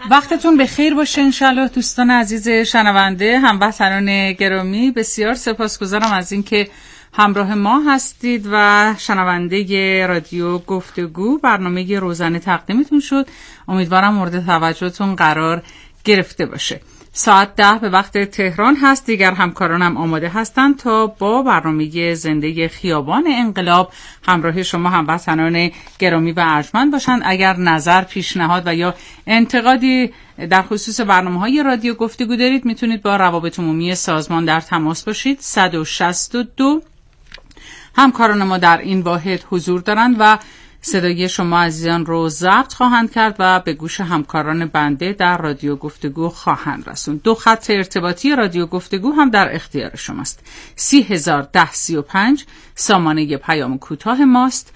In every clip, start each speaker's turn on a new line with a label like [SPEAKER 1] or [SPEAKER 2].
[SPEAKER 1] وقتتون بخیر باشه انشالله دوستان عزیز شنونده، هموطنان گرامی. بسیار سپاسگزارم از اینکه همراه ما هستید و شنونده رادیو گفتگو. برنامه روزانه تقدیمتون شد، امیدوارم مورد توجهتون قرار گرفته باشه. ساعت 10 به وقت تهران هست. دیگر همکارانم آماده هستند تا با برنامه زنده خیابان انقلاب همراه شما هموطنان گرامی و ارجمند باشند. اگر نظر، پیشنهاد و یا انتقادی در خصوص برنامه‌های رادیو گفتگو دارید، میتونید با روابط عمومی سازمان در تماس باشید. 162 همکاران ما در این واحد حضور دارند و صدای شما عزیزان رو ضبط خواهند کرد و به گوش همکاران بنده در رادیو گفتگو خواهند رسوند. 2 خط ارتباطی رادیو گفتگو هم در اختیار شماست. 301035 سامانه پیام کوتاه ماست.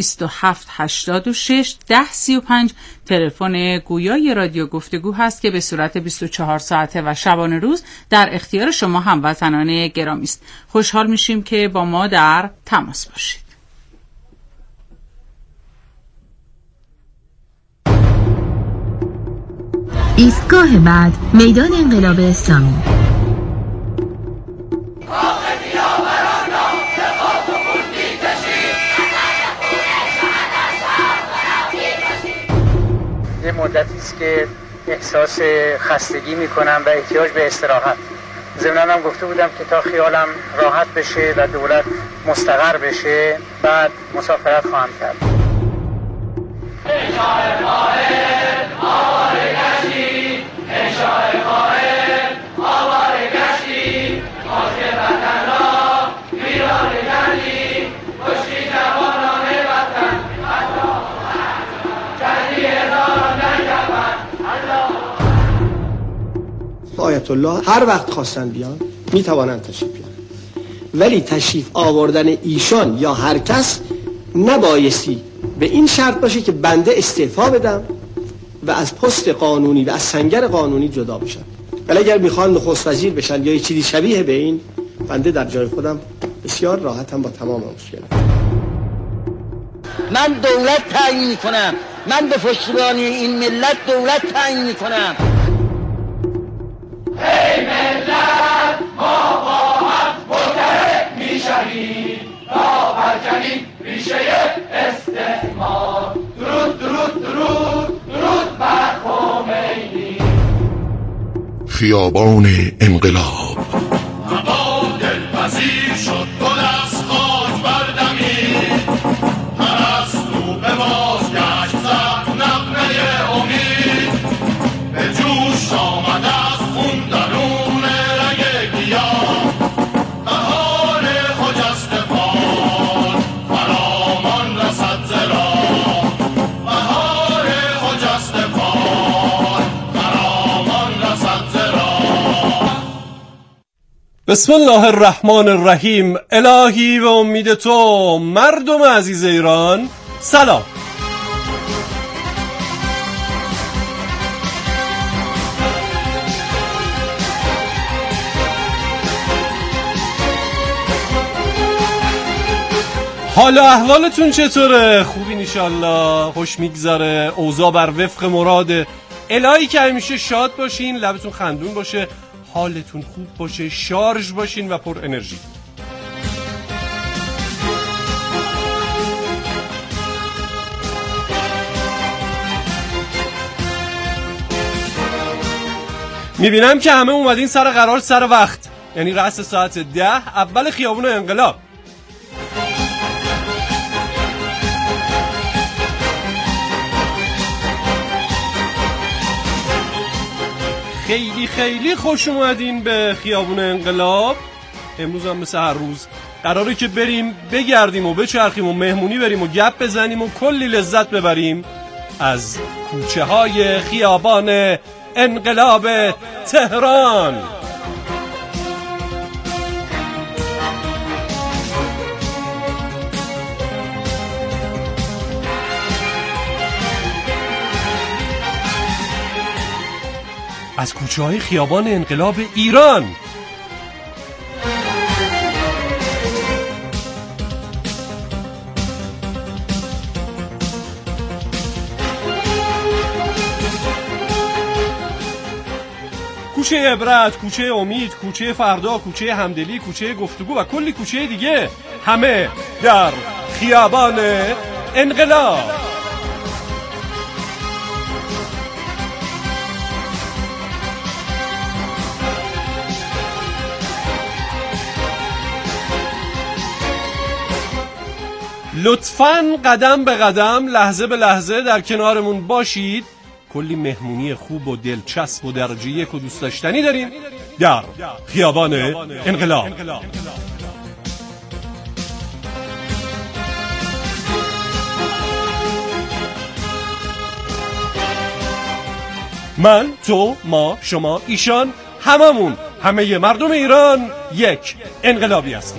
[SPEAKER 1] 2786 1035 تلفن گویای رادیو گفتگو هست که به صورت 24 ساعته و شبانه روز در اختیار شما هموطنان گرامی است. خوشحال میشیم که با ما در تماس باشید.
[SPEAKER 2] ایستگاه بعد، میدان انقلاب اسلامی.
[SPEAKER 3] یه مدتی است که احساس خستگی میکنم و احتیاج به استراحت. ضمناً هم گفته بودم که تا خیالم راحت بشه و دولت مستقر بشه بعد مسافرت خواهم کرد.
[SPEAKER 4] آیت الله هر وقت خواستن بیان میتوانند تشریف بیارن، ولی تشریف آوردن ایشان یا هر کس نبایستی به این شرط باشه که بنده استعفا بدم و از پست قانونی و از سنگر قانونی جدا بشم. ولی اگر میخوان نخست وزیر بشن یا یه چیزی شبیه به این، بنده در جای خودم بسیار راحتم با تمام مشکلات.
[SPEAKER 5] من دولت تعیین میکنم، من به پشتیبانی این ملت دولت تعیین میکنم.
[SPEAKER 6] ای ملت، ما با هم متحد میشویم تا برکنیم ریشه استعمار. درود درود درود درود بر خمینی.
[SPEAKER 7] خیابان انقلاب.
[SPEAKER 6] هوا دلپذیر شد، گل از خاک بردمید، پرستو به بازگشت زد نغمه امید، به جوش آمد از خون درون رگ گیاه، بهار خجستگان فرامان رسد ز راه، بهار خجستگان فرامان رسد ز راه.
[SPEAKER 8] بسم الله الرحمن الرحیم. الهی و امید تو مردم عزیز ایران، سلام. حال و احوالتون چطوره؟ خوبین انشالله؟ خوش میگذره؟ اوضاع بر وفق مراده؟ الهی که همیشه شاد باشین، لبتون خندون باشه، حالتون خوب باشه، شارژ باشین و پر انرژی. میبینم که همه اومدین سر قرار، سر وقت، یعنی رأس ساعت 10 اول خیابون انقلاب. خیلی خیلی خوش اومدین به خیابون انقلاب. امروز هم مثل هر روز قراره که بریم بگردیم و بچرخیم و مهمونی بریم و گپ بزنیم و کلی لذت ببریم از کوچه های خیابان انقلاب تهران. از کوچه های خیابان انقلاب ایران. کوچه عبرت، کوچه امید، کوچه فردا، کوچه همدلی، کوچه گفتگو و کلی کوچه دیگه، همه در خیابان انقلاب. لطفاً قدم به قدم، لحظه به لحظه در کنارمون باشید. کلی مهمونی خوب و دلچسب و درجه یک و دوست داشتنی داریم در خیابان انقلاب. من، تو، ما، شما، ایشان، هممون، همه مردم ایران یک انقلابی هستیم.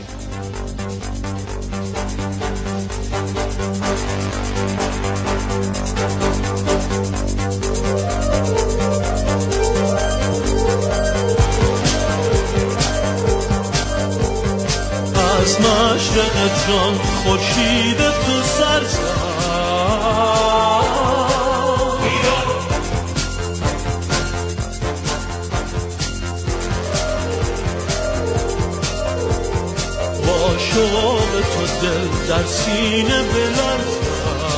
[SPEAKER 6] از مشرق جان خورشید تو سر زد، با شوق تو دل در سینه بلرزد.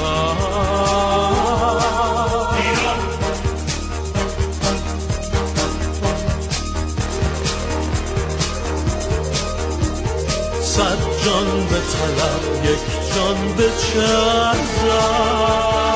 [SPEAKER 6] صد جان به طلب یک جان به چرزد.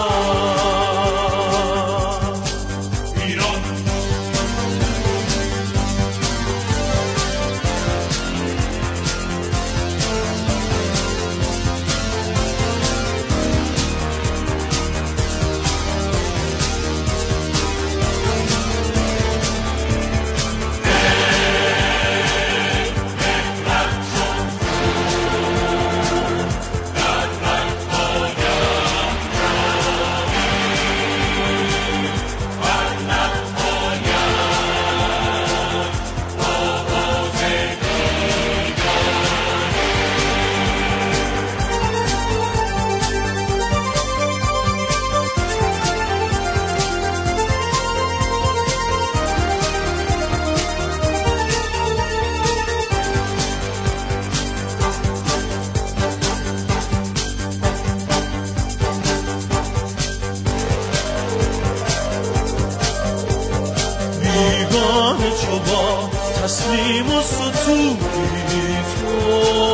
[SPEAKER 6] تسلیم و ستودی تو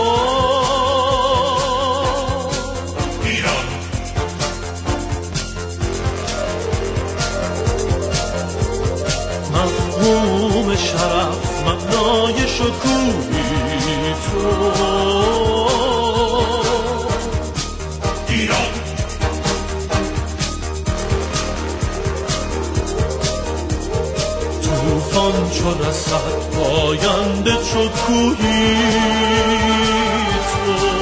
[SPEAKER 6] ایران، مفهوم شرف مبنای شکوهی تو ایران. طوفان چو رسد پاینده چو کوهی تو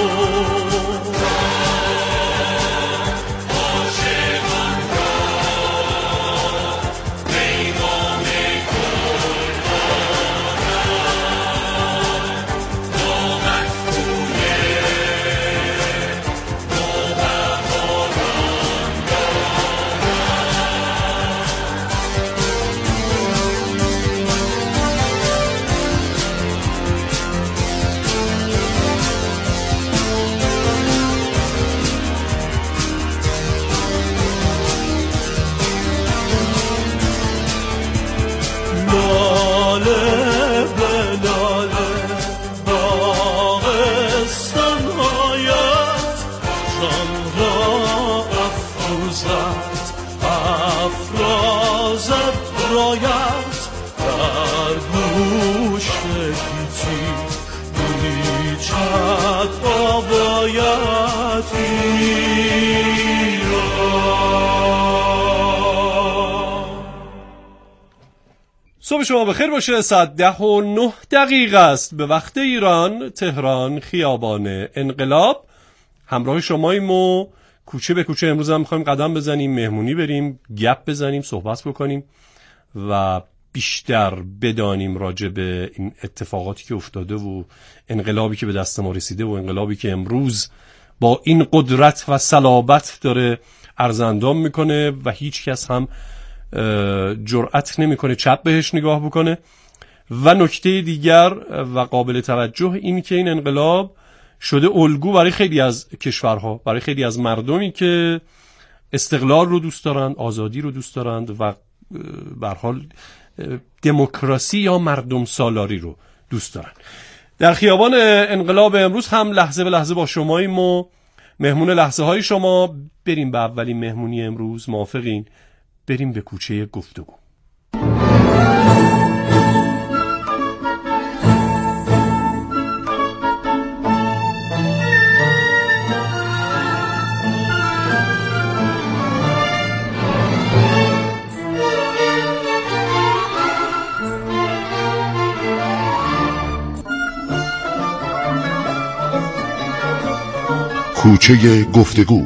[SPEAKER 6] عاشقان را پیغام گل دارد، نامت گویه نوبهاران
[SPEAKER 8] صبح شما بخیر باشه. ساعت 10:09 است به وقت ایران، تهران، خیابان انقلاب. همراه شماییم و کوچه به کوچه امروز هم میخوایم قدم بزنیم، مهمونی بریم، گپ بزنیم، صحبت بکنیم و بیشتر بدانیم راجع به این اتفاقاتی که افتاده و انقلابی که به دست ما رسیده و انقلابی که امروز با این قدرت و صلابت داره ارزاندام میکنه و هیچ کس هم جرأت نمیکنه چپ بهش نگاه بکنه. و نکته دیگر و قابل توجه این که این انقلاب شده الگو برای خیلی از کشورها، برای خیلی از مردمی که استقلال رو دوست دارند، آزادی رو دوست دارند و به هر حال دموکراسی یا مردم سالاری رو دوست دارند. در خیابان انقلاب امروز هم لحظه به لحظه با شماییم و مهمون لحظه های شما. بریم به اولین مهمونی امروز. موافقین؟ بریم به کوچه گفتگو.
[SPEAKER 7] کوچه گفتگو.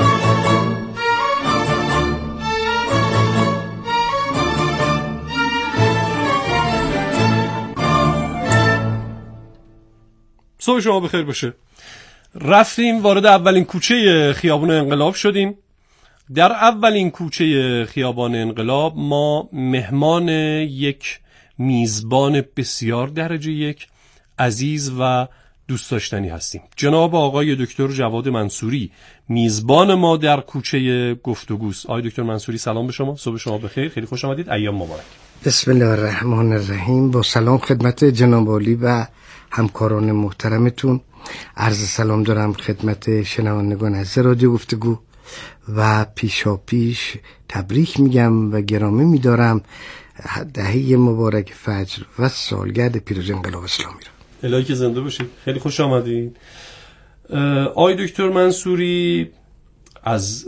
[SPEAKER 8] صبح شما بخیر باشه. رفتیم وارد اولین کوچه خیابان انقلاب شدیم. در اولین کوچه خیابان انقلاب ما مهمان یک میزبان بسیار درجه یک، عزیز و دوست داشتنی هستیم. جناب آقای دکتر جواد منصوری میزبان ما در کوچه گفتگوست. آقای دکتر منصوری سلام به شما، صبح شما بخیر، خیلی خوش آمدید، ایام مبارک.
[SPEAKER 9] بسم الله الرحمن الرحیم. با سلام خدمت جناب عالی و همکاران محترمتون. عرض سلام دارم خدمت شنوندگان از رادیو گفتگو و پیشا پیش تبریک میگم و گرامی میدارم دهه مبارک فجر و سالگرد پیروزی انقلاب اسلامی را.
[SPEAKER 8] الهی که زنده باشید، خیلی خوش آمدید. آقای دکتر منصوری از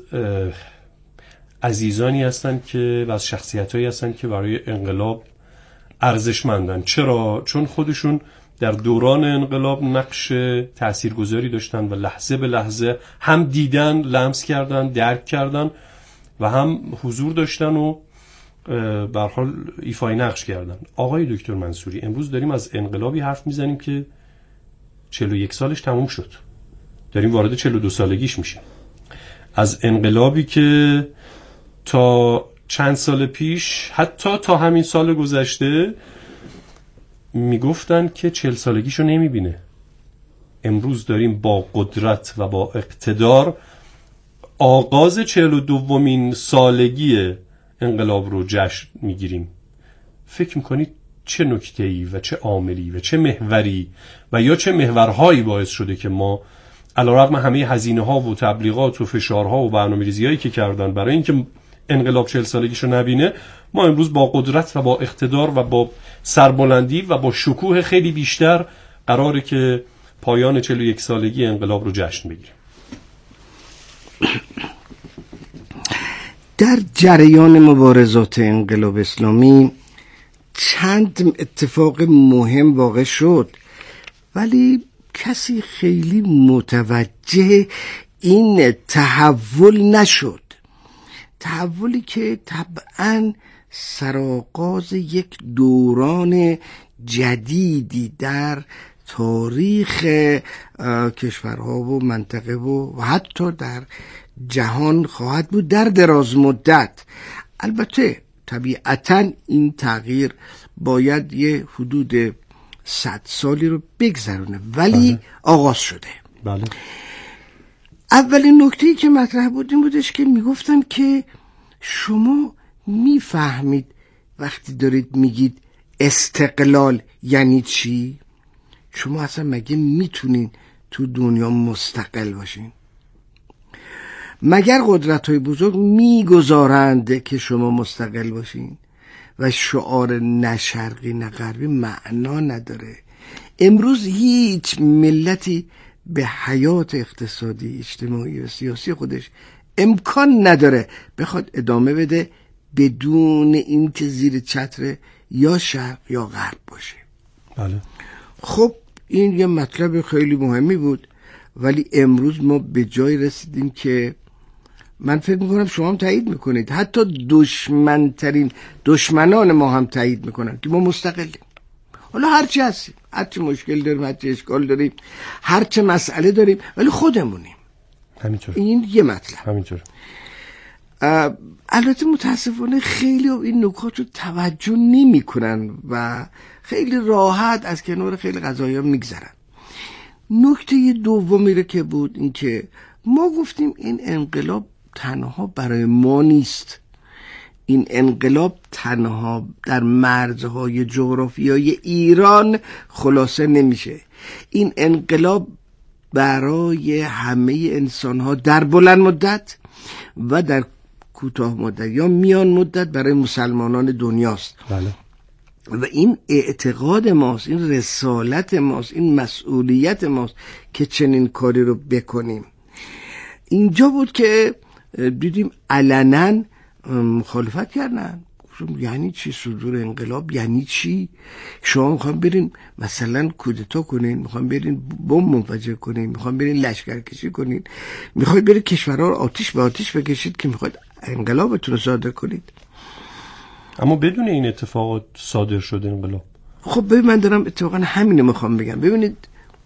[SPEAKER 8] عزیزانی هستند که و از شخصیتایی هستند که برای انقلاب ارزشمندن. چرا؟ چون خودشون در دوران انقلاب نقش تاثیرگذاری داشتن و لحظه به لحظه هم دیدن، لمس کردن، درک کردن و هم حضور داشتن و به هر حال ایفای نقش کردن. آقای دکتر منصوری، امروز داریم از انقلابی حرف میزنیم که 41 سالش تموم شد، داریم وارد 42 سالگیش میشیم. از انقلابی که تا چند سال پیش، حتی تا همین سال گذشته میگفتن که 40 سالگیشو نمیبینه. امروز داریم با قدرت و با اقتدار آغاز 42مین سالگی انقلاب رو جشن میگیریم. فکر میکنید چه نکته‌ای و چه عاملی و چه محوری و یا چه محورهایی باعث شده که ما علیرغم همه هزینه‌ها و تبلیغات و فشارها و برنامه‌ریزی‌هایی که کردن برای اینکه انقلاب 40 سالگیشو نبینه، ما امروز با قدرت و با اقتدار و با سربلندی و با شکوه خیلی بیشتر قراره که پایان 41 سالگی انقلاب رو جشن بگیریم؟
[SPEAKER 9] در جریان مبارزات انقلاب اسلامی چند اتفاق مهم واقع شد، ولی کسی خیلی متوجه این تحول نشد. تحولی که طبعاً سرآغاز یک دوران جدیدی در تاریخ کشورها و منطقه و حتی در جهان خواهد بود در دراز مدت. البته طبیعتاً این تغییر باید یه حدود 100 سالی رو بگذرونه، ولی
[SPEAKER 8] بله.
[SPEAKER 9] آغاز شده.
[SPEAKER 8] بله.
[SPEAKER 9] اولین نکته‌ای که مطرح بود این بودش که میگفتن که شما میفهمید وقتی دارید میگید استقلال یعنی چی؟ شما اصلا مگه میتونین تو دنیا مستقل باشین؟ مگر قدرت‌های بزرگ میگذارند که شما مستقل باشین؟ و شعار نه شرقی نه غربی معنا نداره. امروز هیچ ملتی به حیات اقتصادی، اجتماعی و سیاسی خودش امکان نداره بخواد ادامه بده بدون اینکه زیر چتر یا شرق یا غرب باشه.
[SPEAKER 8] بله.
[SPEAKER 9] خب این یه مطلب خیلی مهمی بود، ولی امروز ما به جای رسیدیم که من فکر میکنم شما هم تایید میکنید، حتی دشمنترین دشمنان ما هم تایید میکنن که ما مستقلیم. حالا هرچی هستیم، هرچی مشکل داریم، هرچی اشکال داریم، هرچی مسئله داریم، ولی خودمونیم.
[SPEAKER 8] همینطور.
[SPEAKER 9] این یه مطلب.
[SPEAKER 8] همینطور.
[SPEAKER 9] البته متاسفانه خیلی این نکات رو توجه نمی کنن و خیلی راحت از کنار خیلی قضایا میگذرن. نکته دومی رو که بود این که ما گفتیم این انقلاب تنها برای ما نیست، این انقلاب تنها در مرزهای جغرافیایی ایران خلاصه نمیشه، این انقلاب برای همه انسانها در بلند مدت و در کوتاه مدت یا میان مدت برای مسلمانان دنیاست.
[SPEAKER 8] بله.
[SPEAKER 9] و این اعتقاد ماست، این رسالت ماست، این مسئولیت ماست که چنین کاری رو بکنیم. اینجا بود که دیدیم علنا مخالفت کردن. یعنی چی صدور انقلاب؟ یعنی چی؟ شما میخوام برین مثلا کودتا کنین، میخوام برین بمب منفجر کنین، میخوام برین لشکرکشی کنین، میخواید برین کشورها رو آتش به آتش بکشید که میخواید انقلابتون رو صادر کنید.
[SPEAKER 8] اما بدون این اتفاقات صادر شده انقلاب.
[SPEAKER 9] خب ببین من دارم اتفاقا همینو میخوام بگم. ببینید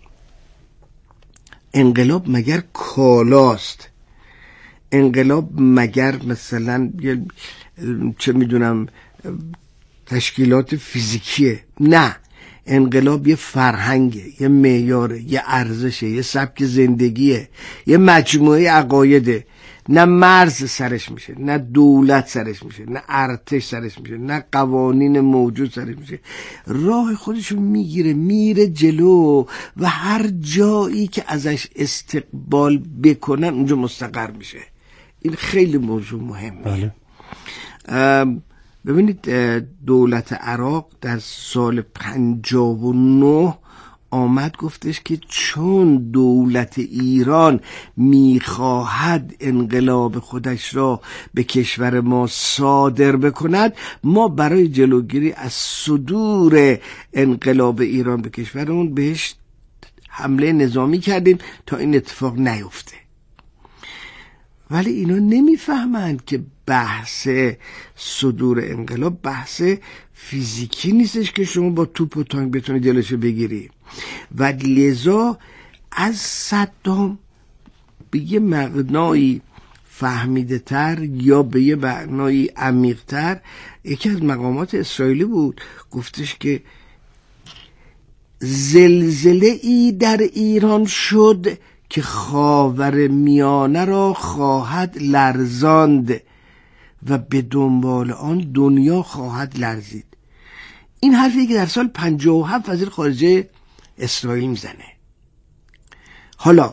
[SPEAKER 9] انقلاب مگر کالاست؟ انقلاب مگر مثلا چه میدونم تشکیلات فیزیکیه؟ نه، انقلاب یه فرهنگه، یه معیاره، یه ارزشه، یه سبک زندگیه، یه مجموعه عقایده. نه مرز سرش میشه، نه دولت سرش میشه، نه ارتش سرش میشه، نه قوانین موجود سرش میشه. راه خودشو میگیره، میره جلو و هر جایی که ازش استقبال بکنن اونجا مستقر میشه. این خیلی موضوع مهمه.
[SPEAKER 8] بله.
[SPEAKER 9] ببینید دولت عراق در سال 59 آمد گفتش که چون دولت ایران میخواهد انقلاب خودش را به کشور ما صادر بکند، ما برای جلوگیری از صدور انقلاب ایران به کشورمون بهش حمله نظامی کردیم تا این اتفاق نیفته. ولی اینا نمیفهمند که بحث صدور انقلاب بحث فیزیکی نیستش که شما با توپ و تانک بتونید جلوشو بگیری. و لذا از صدام به یه معنایی فهمیده تر یا به یه معنایی عمیق تر یکی از مقامات اسرائیلی بود، گفتش که زلزله ای در ایران شد که خاور میانه را خواهد لرزاند و به دنبال آن دنیا خواهد لرزید. این حرفی که در سال 57 وزیر خارجه اسرائیل میزنه. حالا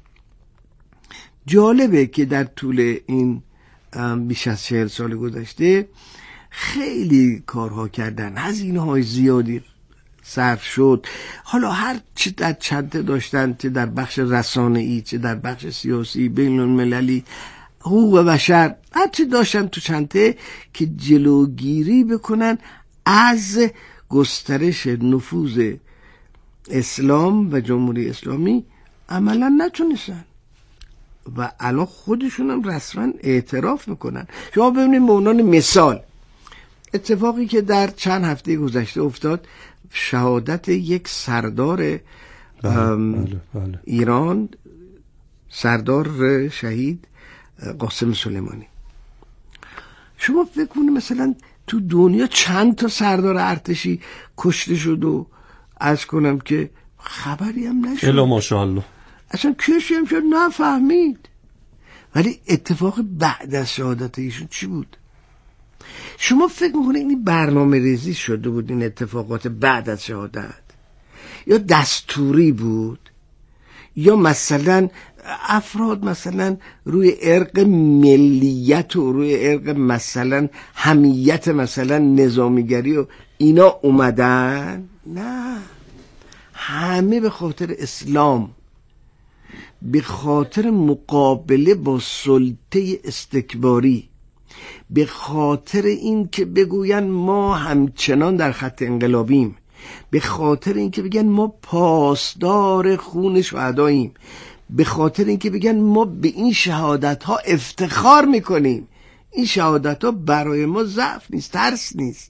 [SPEAKER 9] جالبه که در طول این بیش از 40 سال گذشته خیلی کارها کردن، هزینه های زیادی صرف شد. حالا هر چی در چنته داشتن، چه در بخش رسانه‌ای، چه در بخش سیاسی، بین المللی، حقوق بشر، هر چی داشتن تو چنته که جلوگیری بکنن از گسترش نفوذ اسلام و جمهوری اسلامی، عملا نتونستن و الان خودشون هم رسما اعتراف میکنن. شما ببینید به عنوان مثال اتفاقی که در چند هفته گذشته افتاد، شهادت یک سردار بله. ایران، سردار شهید قاسم سلیمانی. شما فکر کنید مثلا تو دنیا چند تا سردار ارتشی کشته شد و عرض کنم که خبری هم نشد.
[SPEAKER 8] الا ماشاءالله.
[SPEAKER 9] اصلا کسی هم شد نفهمید. ولی اتفاق بعد از شهادت ایشون چی بود؟ شما فکر میکنید این برنامه ریزی شده بود این اتفاقات بعد از شهادت، یا دستوری بود، یا مثلا افراد مثلا روی ارق ملیت و روی ارق مثلا حمیت مثلا نظامیگری و اینا اومدن؟ نه، همه به خاطر اسلام، به خاطر مقابله با سلطه استکباری، به خاطر این که بگوین ما همچنان در خط انقلابیم، به خاطر این که بگن ما پاسدار خون شهداییم، به خاطر این که بگن ما به این شهادت ها افتخار میکنیم. این شهادت ها برای ما ضعف نیست، ترس نیست.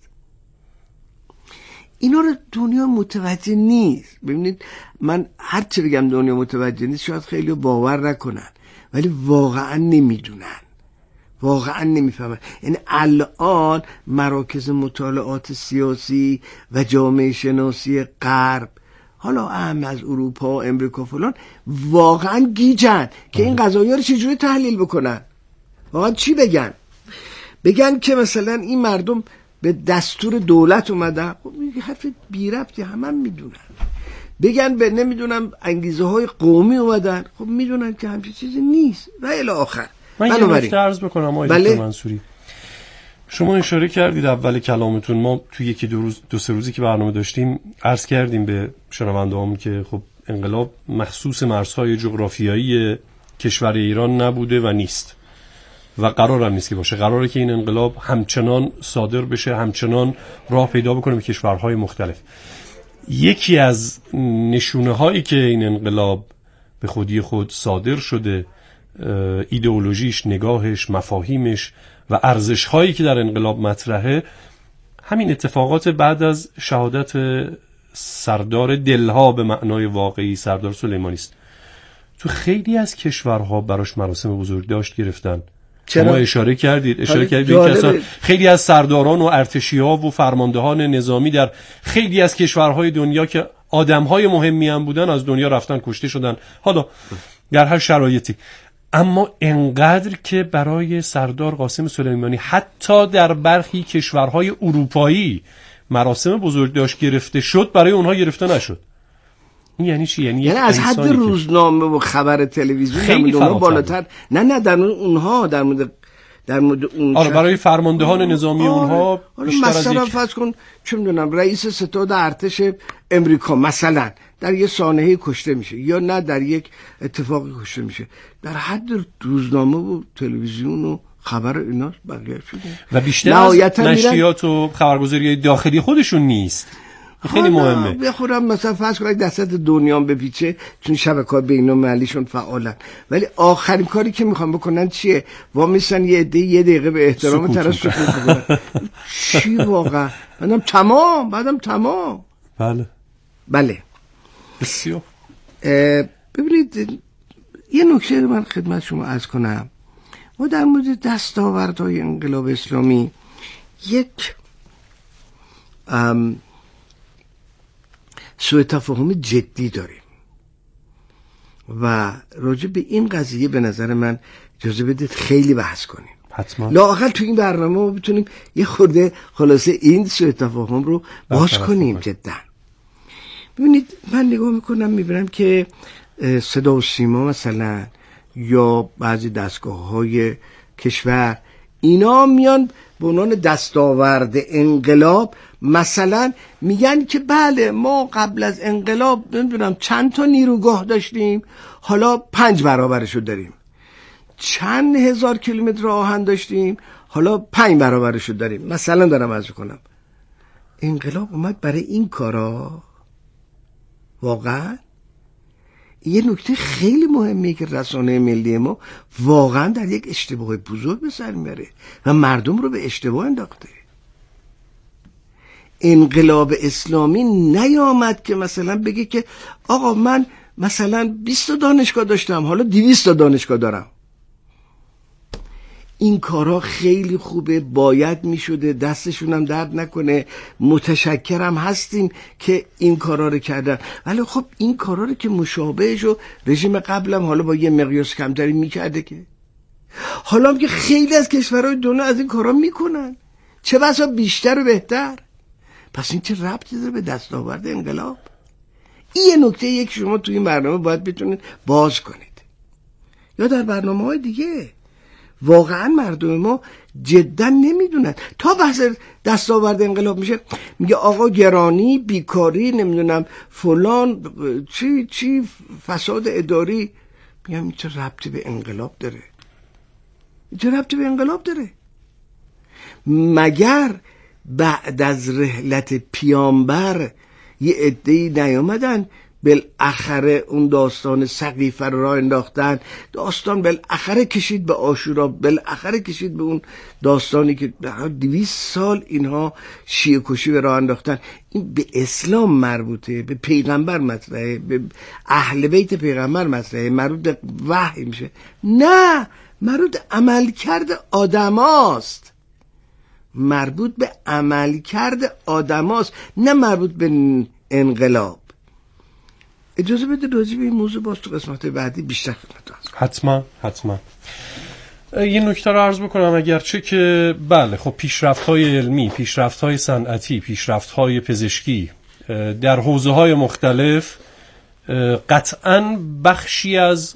[SPEAKER 9] اینا رو دنیا متوجه نیست. ببینید من هر چی بگم دنیا متوجه نیست، شاید خیلی باور نکنن، ولی واقعا نمیدونن. واقعا نمیفهمن. یعنی الان مراکز مطالعات سیاسی و جامعه شناسی غرب، حالا اهم از اروپا و امریکا فلان، واقعا گیجن که این قضایا رو چجوری تحلیل بکنن. واقعا چی بگن؟ بگن که مثلا این مردم به دستور دولت اومدن. خب این حرف بی ربطی، همه میدونن. بگن به نمیدونم انگیزه های قومی اومدن. خب میدونن که همچین چیزی نیست و الی آخر.
[SPEAKER 8] من یه نکته عرض بکنم آقای دکتر منصوری. شما اشاره کردید اول کلامتون، ما توی یکی دو سه روزی که برنامه داشتیم عرض کردیم به شنونده‌هامون که خب انقلاب مخصوص مرزهای جغرافیایی کشور ایران نبوده و نیست و قرار هم نیست که باشه. قراره که این انقلاب همچنان صادر بشه، همچنان راه پیدا بکنه به کشورهای مختلف. یکی از نشونه هایی که این انقلاب به خودی خود صادر شده، ایدئولوژیش، نگاهش، مفاهیمش و ارزش هایی که در انقلاب مطرحه، همین اتفاقات بعد از شهادت سردار دلها به معنای واقعی سردار سلیمانی است. تو خیلی از کشورها براش مراسم بزرگداشت گرفتن. شما اشاره کردید که اصلا خیلی از سرداران و ارتشی‌ها و فرماندهان نظامی در خیلی از کشورهای دنیا که آدم‌های مهمی هم بودن از دنیا رفتن، کشته شدن، حالا در هر شرایطی. اما انقدر که برای سردار قاسم سلیمانی حتی در برخی کشورهای اروپایی مراسم بزرگداشت گرفته شد، برای اونها گرفته نشد. این یعنی چی؟ یعنی
[SPEAKER 9] از حد روزنامه و خبر تلویزیون
[SPEAKER 8] خیلی
[SPEAKER 9] بالاتر. نه در اونها در مورد اون
[SPEAKER 8] برای فرماندهان نظامی اونها بیشتر از
[SPEAKER 9] مثلا فرض کن چه میدونم رئیس ستاد ارتش امریکا مثلا در یه سانحه کشته میشه، یا نه در یک اتفاقی کشته میشه، در حد روزنامه و تلویزیون و خبر اینا بقیه شده
[SPEAKER 8] و بیشتر از نشریات و خبرگزاری داخلی خودشون نیست. خیلی مهمه.
[SPEAKER 9] بخورم مثلا فرض کنید دست دنیا بپیچه، چون شبکه‌های بین‌المللیشون فعالن، ولی آخرین کاری که میخوان بکنن چیه؟ وامیسن یه دقیقه به احترام طرف سکوت بکنن. چی واقعا؟ بعدم تمام. بله.
[SPEAKER 8] بسیار.
[SPEAKER 9] ببینید یه نکته من خدمت شما عرض کنم. ما در مورد دستاوردهای انقلاب اسلامی یک سوء تفاهم جدی داریم و راجع به این قضیه به نظر من اجازه بدید خیلی بحث کنیم.
[SPEAKER 8] حتما.
[SPEAKER 9] لااقل تو این برنامه ما بتونیم یه خورده خلاصه این سوء تفاهم رو باز کنیم جدا. ببینید من نگاه میکنم میبینم که صدا و سیما مثلا یا بعضی دستگاه‌های کشور اینا میان به عنوان دستاورد انقلاب مثلا میگن که بله ما قبل از انقلاب نمیدونم چند تا نیروگاه داشتیم، حالا 5 برابرشو داریم. چند هزار کیلومتر آهن داشتیم، حالا 5 برابرشو داریم. مثلا دارم عرض کنم انقلاب اومد برای این کارا. واقعا یه نکته خیلی مهمه که رسانه ملی ما واقعا در یک اشتباه بزرگ به سر میبره و مردم رو به اشتباه انداخته. انقلاب اسلامی نیامد که مثلا بگه که آقا من مثلا 20 دانشگاه داشتم حالا 200 دانشگاه دارم. این کارا خیلی خوبه، باید میشده، دستشون هم درد نکنه، متشکرم هستیم که این کارا رو کردن، ولی خب این کارا رو که مشابهشو رژیم قبلم حالا با یه مقیاس کمتری میکرده، که حالا هم که خیلی از کشورهای دنیا از این کارا میکنن، چه بسا بیشتر و بهتر. پس این چه ربطی داره به دستاورد انقلاب؟ این نکته یک شما توی این برنامه باید بتونید باز کنید، یا در برنامه‌های دیگه. واقعا مردم ما جدا نمیدونن. تا بحث دستاورد انقلاب میشه میگه آقا گرانی، بیکاری، نمیدونم فلان، چی فساد اداری. میگم این چه ربطی به انقلاب داره؟ چه ربطی به انقلاب داره؟ مگر بعد از رحلت پیامبر یه عده‌ای نیامدن بالاخره اون داستان سقیفه رو راه انداختن، داستان بالاخره کشید به عاشورا، بالاخره کشید به اون داستانی که 200 سال اینها شیعه کشی به راه انداختن. این به اسلام مربوطه، به پیغمبر مطرحه، به اهل بیت پیغمبر مطرحه، مربوط به وحی میشه. نه، مربوط به عملکرد آدماست، مربوط به عملکرد آدماست، نه مربوط به انقلاب. اجازه بده راجع به این موضوع باز تو قسمت بعدی بیشتر خدمتتون.
[SPEAKER 8] حتما یه نکته رو عرض بکنم، اگرچه که بله خب پیشرفت‌های علمی، پیشرفت‌های صنعتی، پیشرفت‌های پزشکی در حوزه‌های مختلف قطعاً بخشی از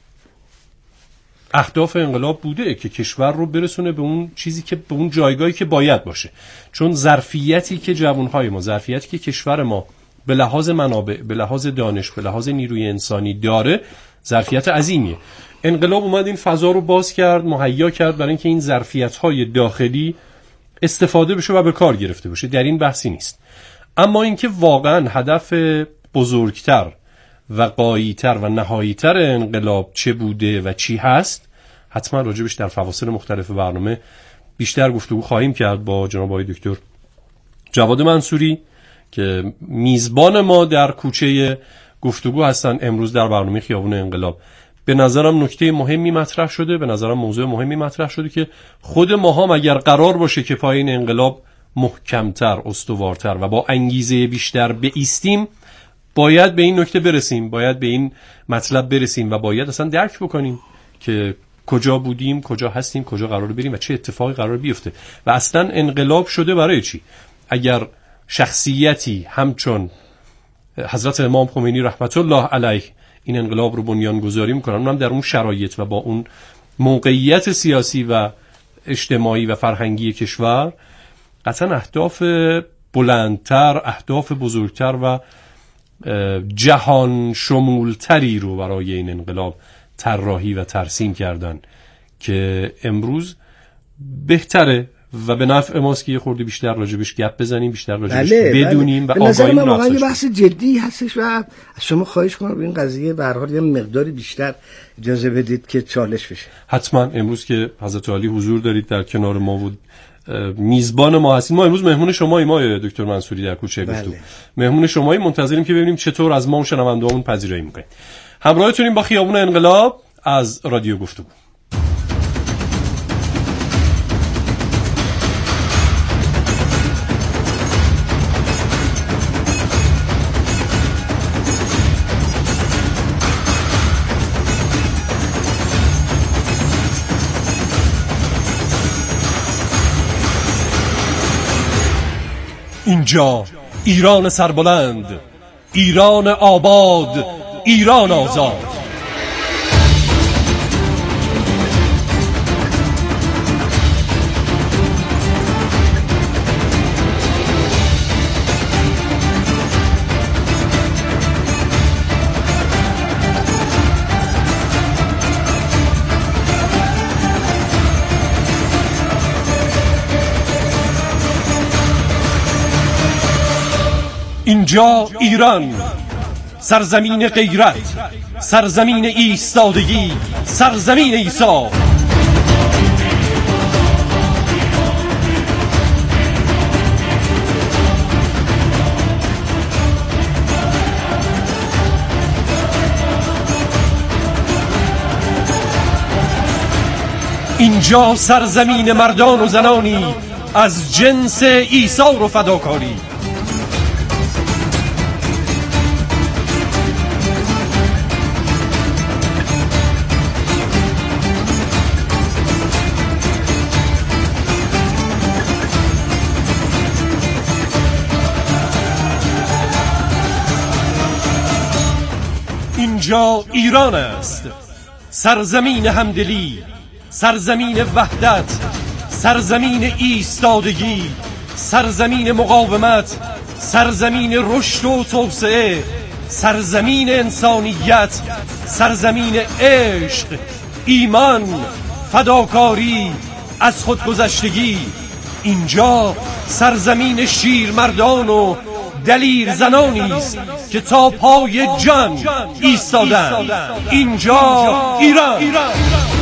[SPEAKER 8] اهداف انقلاب بوده که کشور رو برسونه به اون چیزی که به اون جایگاهی که باید باشه، چون ظرفیتی که جوانهای ما، ظرفیتی که کشور ما به لحاظ منابع، به لحاظ دانش، به لحاظ نیروی انسانی داره ظرفیت عظیمیه. انقلاب اومد این فضا رو باز کرد، مهیا کرد برای اینکه این ظرفیت‌های داخلی استفاده بشه و به کار گرفته بشه، در این بحثی نیست. اما اینکه واقعا هدف بزرگتر و غایی‌تر و نهایی‌تر انقلاب چه بوده و چی هست، حتما راجبش در فواصل مختلف برنامه بیشتر گفتگو خواهیم کرد با جناب آقای دکتر جواد منصوری که میزبان ما در کوچه گفتگو هستن امروز در برنامه خیابون انقلاب. به نظرم نکته مهمی مطرح شده، به نظرم موضوع مهمی مطرح شده که خود ما هم اگر قرار باشه که پای این انقلاب محکمتر، استوارتر و با انگیزه بیشتر بایستیم، باید به این نکته برسیم، باید به این مطلب برسیم و باید اصلا درک بکنیم که کجا بودیم، کجا هستیم، کجا قرار بریم و چه اتفاقی قرار بیفته و اصلا انقلاب شده برای چی. اگر شخصیتی همچون حضرت امام خمینی رحمت الله علیه این انقلاب رو بنیان گذاری میکنن، اونم در اون شرایط و با اون موقعیت سیاسی و اجتماعی و فرهنگی کشور، قطعا اهداف بلندتر، اهداف بزرگتر و جهان شمولتری رو برای این انقلاب طراحی و ترسیم کردن که امروز بهتره و به نفع ماست که یه خورده بیشتر راجبش گپ بزنیم، بیشتر راجبش بدونیم و آگاهیم رو افزایش
[SPEAKER 9] بدیم. بحث جدی هستش و از شما خواهش کنم این قضیه به هر حال یه مقداری بیشتر اجازه بدید که چالش بشه.
[SPEAKER 8] حتما امروز که حضرت عالی حضور دارید در کنار ما و میزبان ما هستید، ما امروز مهمون شماییم ما دکتر منصوری در کوچه گفتگو. مهمون شماییم، منتظریم که ببینیم چطور از ما و شنوندهامون پذیرایی میکنید. همراهتونیم با خیابون انقلاب از رادیو گفتگو. اینجا ایران سربلند، ایران آباد، ایران آزاد. اینجا ایران، سرزمین غیرت، سرزمین ایستادگی، سرزمین عیسی. اینجا سرزمین مردان و زنانی از جنس ایثار و فداکاری. اینجا ایران است، سرزمین همدلی، سرزمین وحدت، سرزمین ایستادگی، سرزمین مقاومت، سرزمین رشد و توسعه، سرزمین انسانیت، سرزمین عشق، ایمان، فداکاری، از خودگذشتگی. اینجا سرزمین شیرمردان و دلیر زنانی است که تا پای جان ایستادند. اینجا ایران.